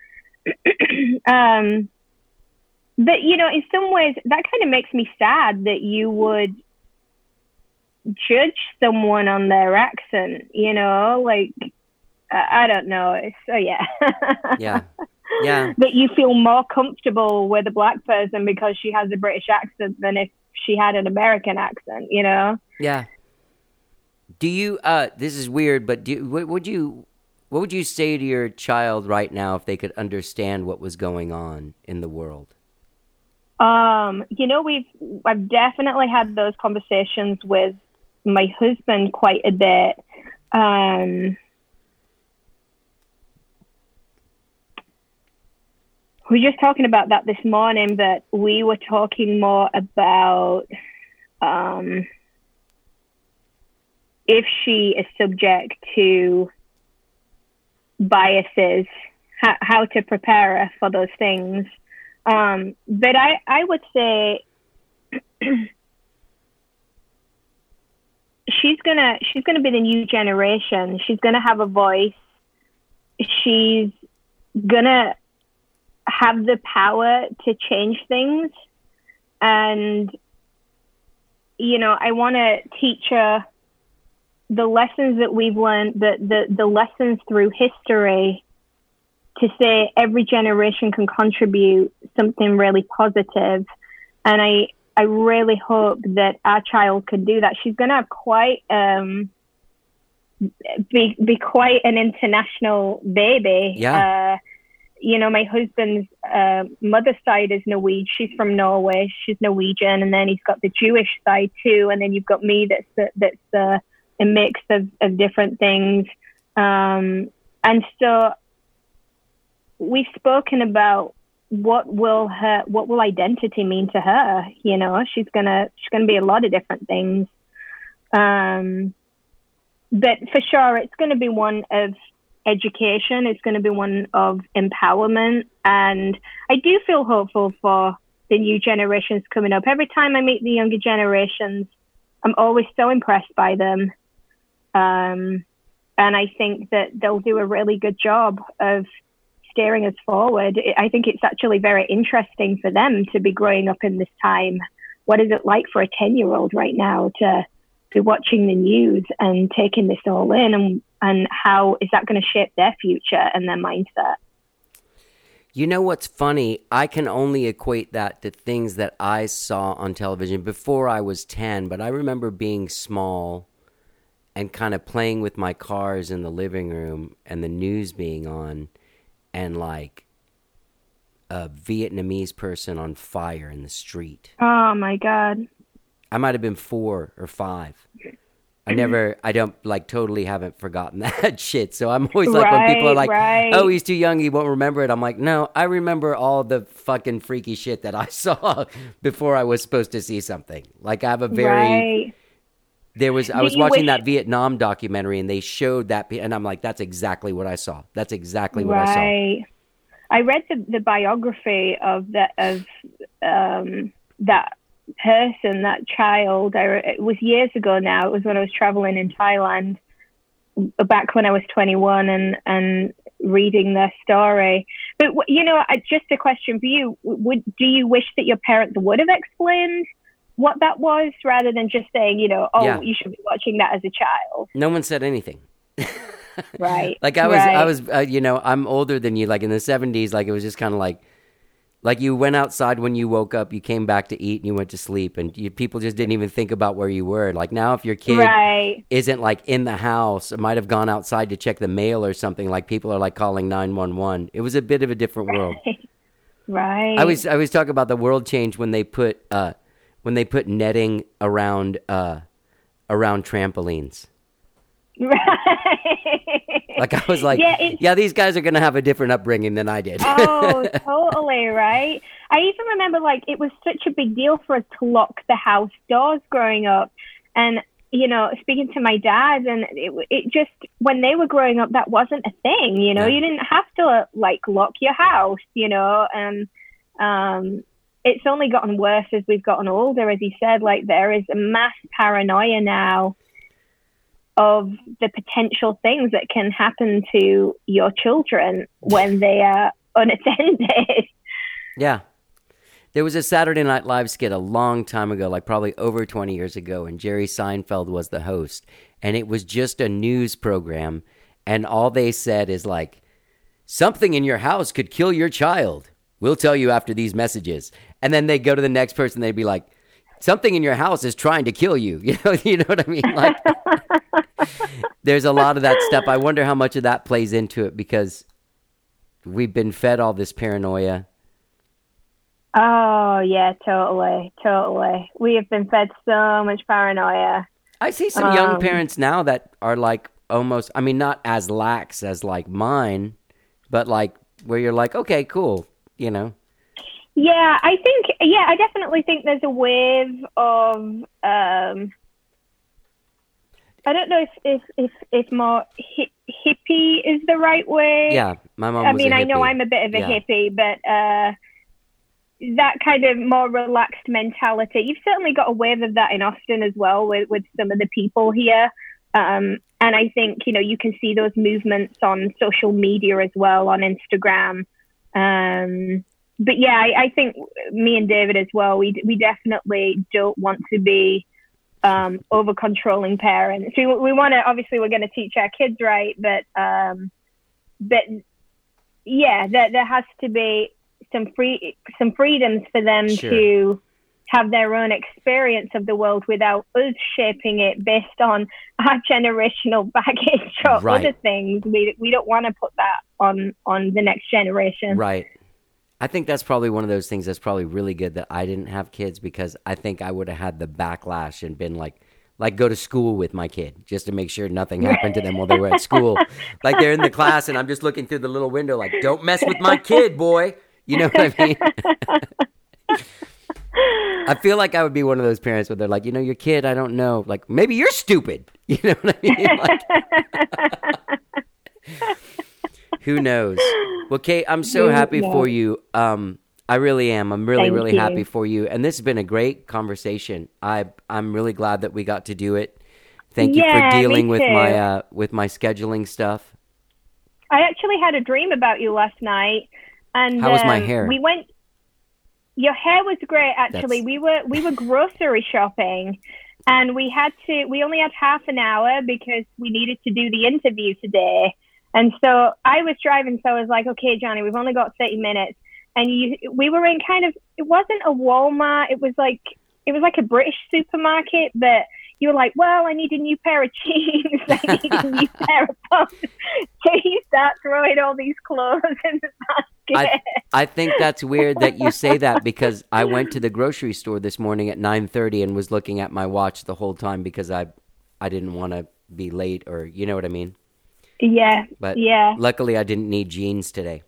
But, in some ways that kind of makes me sad that you would judge someone on their accent, I don't know. So, yeah. Yeah. Yeah. that you feel more comfortable with a black person because she has a British accent than if she had an American accent, you know? Yeah. Do you? This is weird, but what would you say to your child right now if they could understand what was going on in the world? You know, I've definitely had those conversations with my husband quite a bit. We were just talking about that this morning, but we were talking more about if she is subject to biases, how to prepare her for those things. But I would say she's gonna be the new generation. She's gonna have a voice. She's gonna have the power to change things. And, you know, I want to teach her the lessons that we've learned, the lessons through history, to say every generation can contribute something really positive. And I really hope that our child can do that. She's going to have quite, be quite an international baby. Yeah. You know, my husband's mother's side is Norwegian. She's from Norway. She's Norwegian. And then he's got the Jewish side too. And then you've got me that's a mix of different things. And so we've spoken about what will identity mean to her. You know, she's gonna be a lot of different things. But for sure, it's going to be one of education. It's going to be one of empowerment. And I do feel hopeful for the new generations coming up. Every time I meet the younger generations, I'm always so impressed by them. And I think that they'll do a really good job of steering us forward. I think it's actually very interesting for them to be growing up in this time. What is it like for a 10-year-old right now to be watching the news and taking this all in, and how is that going to shape their future and their mindset? You know what's funny? I can only equate that to things that I saw on television before I was 10, but I remember being small and kind of playing with my cars in the living room and the news being on, and like a Vietnamese person on fire in the street. Oh my God. I might have been 4 or 5. I don't like totally haven't forgotten that shit. So I'm always like, when people are like, oh, he's too young, he won't remember it. I'm like, no, I remember all the fucking freaky shit that I saw before I was supposed to see something. Like I have a very, I was watching that Vietnam documentary and they showed that, and I'm like, that's exactly what I saw. That's exactly what I saw. I read the biography of that person, that child. It was years ago now. It was when I was traveling in Thailand, back when I was 21, and reading their story. But you know, just a question for you: do you wish that your parents would have explained what that was, rather than just saying, you know, you should be watching that as a child? No one said anything. Right. Like I was, you know, I'm older than you. Like in the 70s, like it was just kind of like you went outside when you woke up, you came back to eat, and you went to sleep, and people just didn't even think about where you were. Like now, if your kid isn't like in the house, might have gone outside to check the mail or something, like people are like calling 911. It was a bit of a different world. Right. I was talking about the world change when they put netting around trampolines. Right. Like I was like, yeah, these guys are gonna have a different upbringing than I did. Oh, totally, right. I even remember, like, it was such a big deal for us to lock the house doors growing up, and you know, speaking to my dad, and it just, when they were growing up, that wasn't a thing. You know, you didn't have to like lock your house. You know, and it's only gotten worse as we've gotten older, as he said. Like there is a mass paranoia now of the potential things that can happen to your children when they are unattended. Yeah. There was a Saturday Night Live skit a long time ago, like probably over 20 years ago, and Jerry Seinfeld was the host. And it was just a news program, and all they said is like, something in your house could kill your child. We'll tell you after these messages. And then they go to the next person. They'd be like, something in your house is trying to kill you. You know what I mean? Like, there's a lot of that stuff. I wonder how much of that plays into it because we've been fed all this paranoia. Oh, yeah, totally. We have been fed so much paranoia. I see some young parents now that are like almost, I mean, not as lax as like mine, but like where you're like, okay, cool, you know? Yeah, I definitely think there's a wave of, I don't know if more hippie is the right way. Yeah, my mom was a hippie. I know I'm a bit of a hippie, but that kind of more relaxed mentality. You've certainly got a wave of that in Austin as well with some of the people here. And I think, you can see those movements on social media as well, on Instagram. But yeah, I think me and David as well, we definitely don't want to be over controlling parents. We want to, obviously we're going to teach our kids right, but yeah, there has to be some freedoms for them to have their own experience of the world without us shaping it based on our generational baggage or other things. We don't want to put that on the next generation. Right. I think that's probably one of those things that's probably really good that I didn't have kids because I think I would have had the backlash and been like go to school with my kid just to make sure nothing happened to them while they were at school. Like they're in the class and I'm just looking through the little window like, don't mess with my kid, boy. You know what I mean? I feel like I would be one of those parents where they're like, your kid, I don't know. Like, maybe you're stupid. You know what I mean? Like, who knows? Well, Kate, I'm so happy for you. I really am. I'm really happy for you. And this has been a great conversation. I'm really glad that we got to do it. Thank you for dealing with my scheduling stuff. I actually had a dream about you last night. And how was my hair? Your hair was great, actually. We were grocery shopping, and we only had half an hour because we needed to do the interview today. And so I was driving, so I was like, okay, Johnny, we've only got 30 minutes. And we were in it wasn't a Walmart. It was like a British supermarket, but you were like, well, I need a new pair of jeans. I need a new pair of pumps. So you start throwing all these clothes in the basket. I think that's weird that you say that because I went to the grocery store this morning at 9:30 and was looking at my watch the whole time because I didn't want to be late or you know what I mean? Yeah. But yeah. Luckily I didn't need jeans today.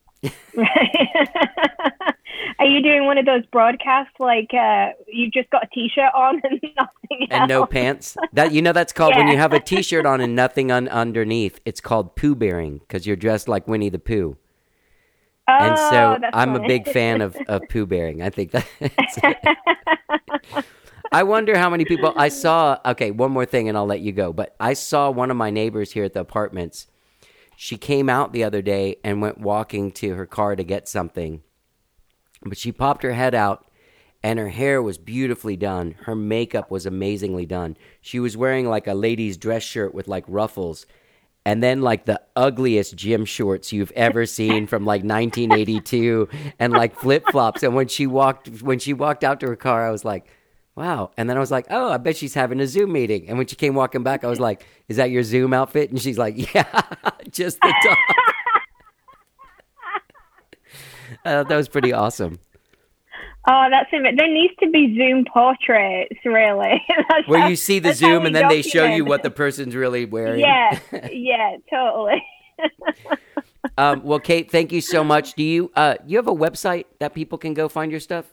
Are you doing one of those broadcasts like you've just got a T-shirt on and nothing else? And no pants? That's called when you have a T-shirt on and nothing underneath. It's called Pooh Bearing because you're dressed like Winnie the Pooh. Oh, and so I'm funny. a big fan of Pooh Bearing. I think that. I wonder how many people I saw. Okay, one more thing and I'll let you go. But I saw one of my neighbors here at the apartments. She came out the other day and went walking to her car to get something. But she popped her head out, and her hair was beautifully done. Her makeup was amazingly done. She was wearing like a lady's dress shirt with like ruffles, and then like the ugliest gym shorts you've ever seen from like 1982, and like flip flops. And when she walked out to her car, I was like, wow. And then I was like, oh, I bet she's having a Zoom meeting. And when she came walking back, I was like, is that your Zoom outfit? And she's like, yeah, just the top. That was pretty awesome. Oh, that's it. There needs to be Zoom portraits, really. Where you see the Zoom and then they show you what the person's really wearing. Yeah, totally. Well, Kate, thank you so much. Do you you have a website that people can go find your stuff?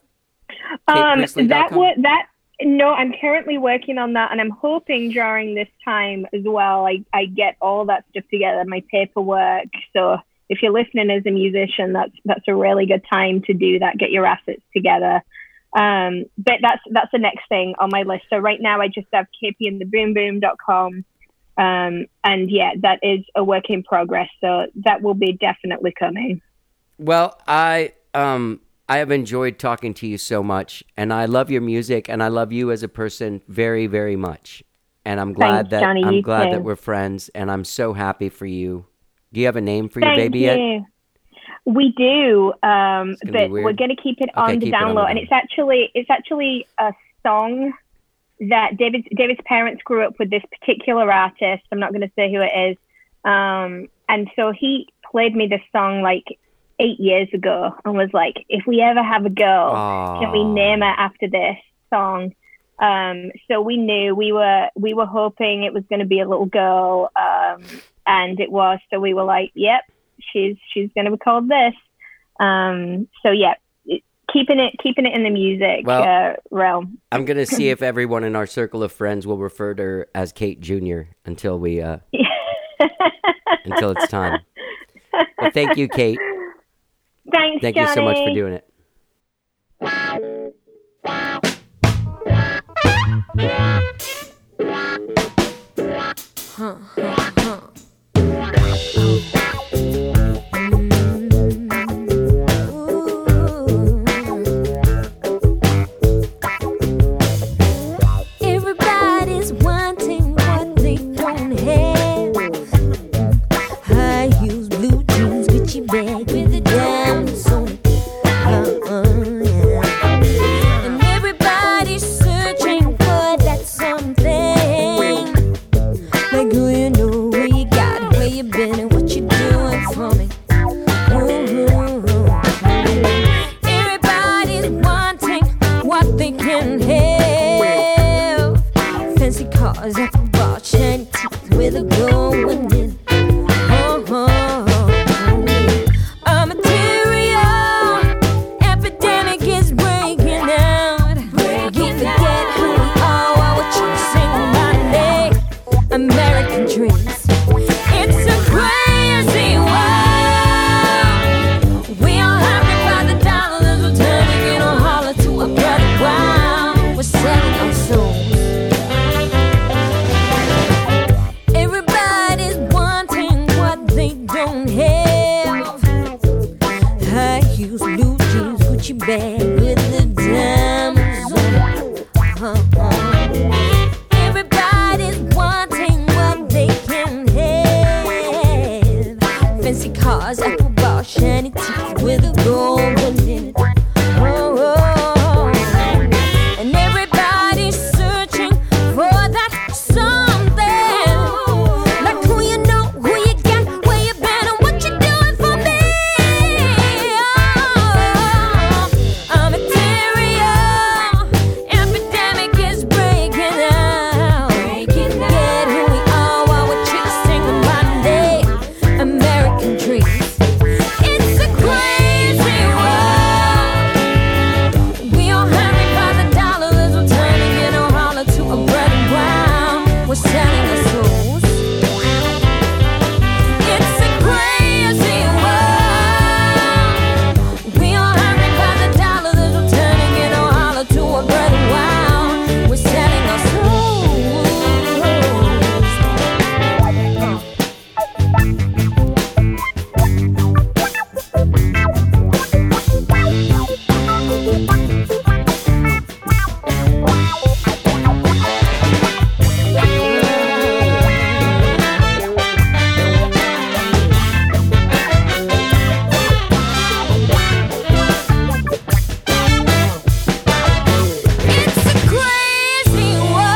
No, I'm currently working on that, and I'm hoping during this time as well, I get all that stuff together, my paperwork. So if you're listening as a musician, that's a really good time to do that. Get your assets together. But that's the next thing on my list. So right now I just have kpandtheboomboom.com. And yeah, that is a work in progress. So that will be definitely coming. Well, I have enjoyed talking to you so much, and I love your music, and I love you as a person very, very much. And I'm glad Thanks, Johnny, that we're friends, and I'm so happy for you. Do you have a name for your Thank baby you. yet? We do, gonna be but weird. we're going to keep it Okay, on the keep it on down the low, and down. it's actually a song that David's parents grew up with this particular artist. I'm not going to say who it is, and so he played me this song like 8 years ago, and was like, "If we ever have a girl, can we name her after this song?" So we knew we were hoping it was going to be a little girl, and it was. So we were like, "Yep, she's going to be called this." So yeah, keeping it in the music realm. I'm going to see if everyone in our circle of friends will refer to her as Kate Jr. until we until it's time. Well, thank you, Kate. Thanks, Thank you so much for Johnny. doing it. Everybody's wanting what they don't have. High heels, blue jeans, Gucci bag with the diamonds on it. Yeah. And everybody's searching for that something. Like who you know, where you got, where you been, and what you doing for me. Everybody's wanting what they can have. Fancy cars, apple watch, shiny teeth with a gold in it. A material epidemic is breaking out. We forget who we are while we're chasing Monday American dreams. It's a crazy world. We all hungry by the dollars. We're turning in a holler to a brother ground. We're selling our souls. Everybody's wanting what they don't have. High heels, blue jeans, Gucci bag with the diamonds on it. Everybody's wanting what they can have. Fancy cars, apple bar, shiny teeth with a gold in it. And everybody's searching for that something. Like who you know, who you got, where you been, and what you doing for me. A material epidemic is breaking out. Forget who we are while we're chasing the Monday American dreams. It's a crazy world. We all hungry by the dollars. We're turning in a holler to a bread and brown. We're selling our souls. It's a crazy world. We all hungry by the dollars. We're turning in a holler to a bread and brown. We're selling our It's a crazy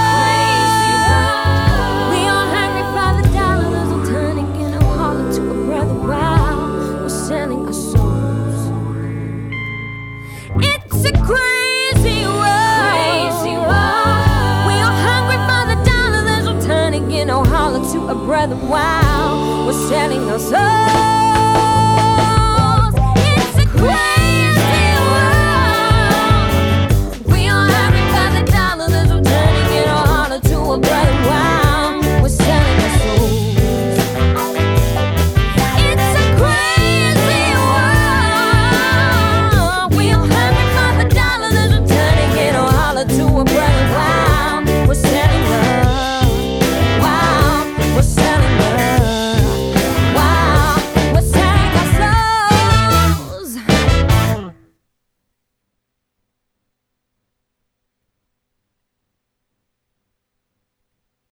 world. We all hungry for the dollars. We're turning in a holler to a brother wow. We're selling our souls. It's a crazy world. We all hungry for the dollars. We're turning in a holler to a brother wow. We're selling our souls.